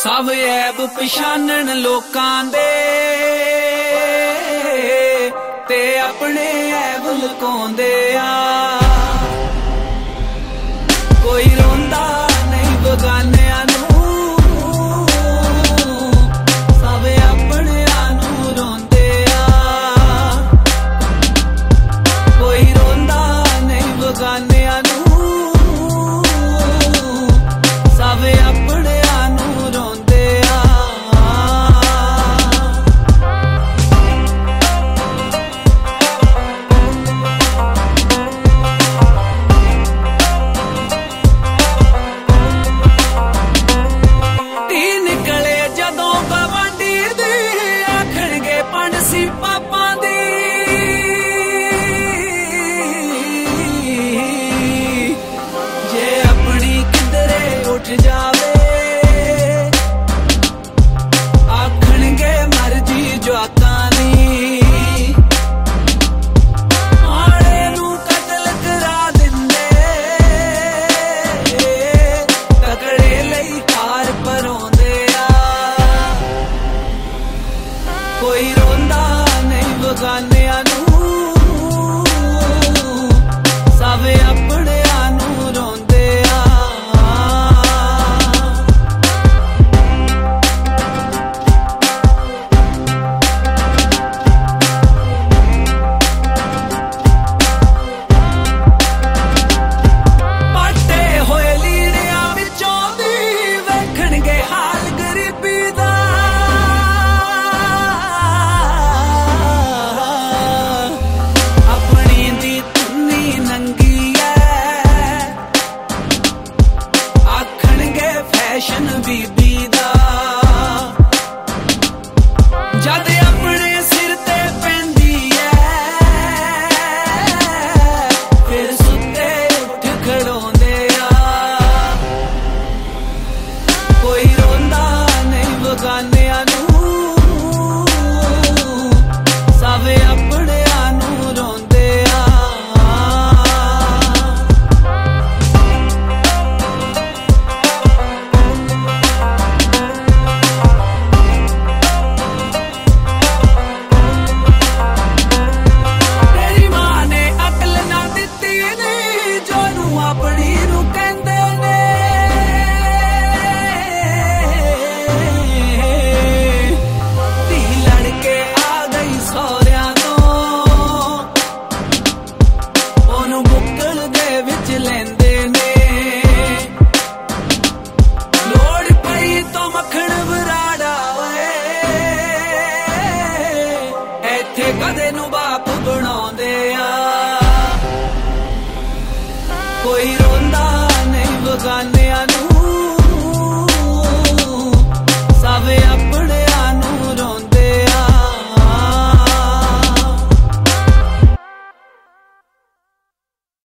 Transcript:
सब ऐब पछानन लोकां दे ते अपने ऐब लुकाउंदे आ। कोई रोंदा नहीं बगानियां नूं, सब अपनियां नूं रोंदे आ। कोई रोंदा नहीं बगानियां नूं, सब अपनियां नूं रोंदे आ। उठ जावे आखणगे मर्जी जवाकां दी, आले नूं कतल करा दिंदे, तगड़े लई हार भरौंदे आ। कोई रोंदा नहीं बगानियां